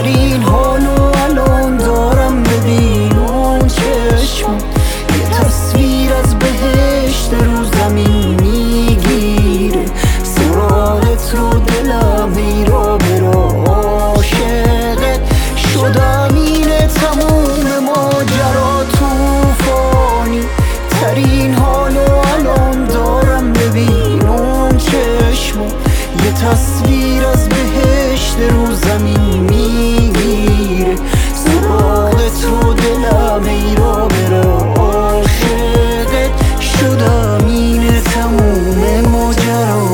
ترین حالو الان دارم، ببین اون چشم یه تصویر از بهشت رو زمین میگیره. سراغت رو دلم ایرا برا عاشقت شدم، اینه تموم ماجرا توفانی. ترین حالو الان دارم، ببین اون چشم یه تصویر از بهشت رو زمین میگیره. سراغت رو دلم ایرا برا عاشقت شدم، اینه تموم ماجرا.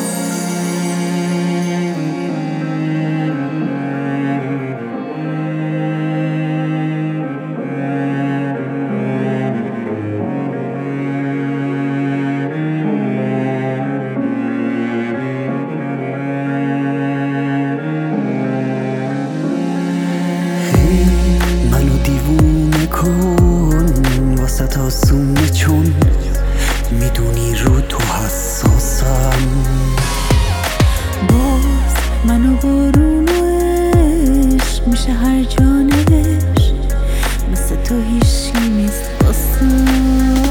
منو دیوونه کن واسه آسونه، چون میدونی رو تو حساسم. باز منو بارون و عشق میشه هر جانبش، مثل تو هیچی نیست واسم.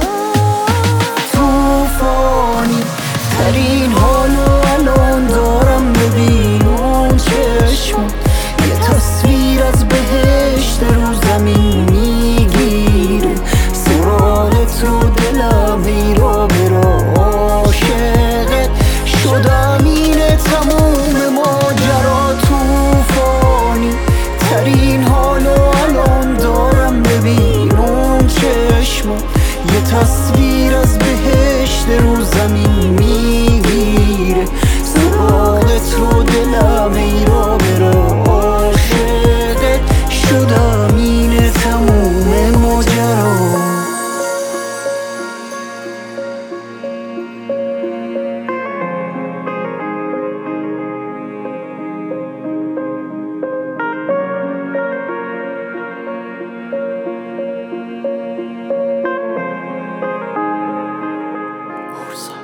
توفانی ترین حالو الان دارم، ببین اون چشم یه تصویر از بهشت رو زمین میگیره. سراغت رو دلم ایرا برا عاشقت شدم، اینه تموم ماجرا. توفانی ترین حالو الان دارم، ببین اون چشم یه تصویر از بهشت رو زمین میگیره. سراغت رو دلم ایرا برا عاشقت شدم، اینه تموم ماجرا. Ursa.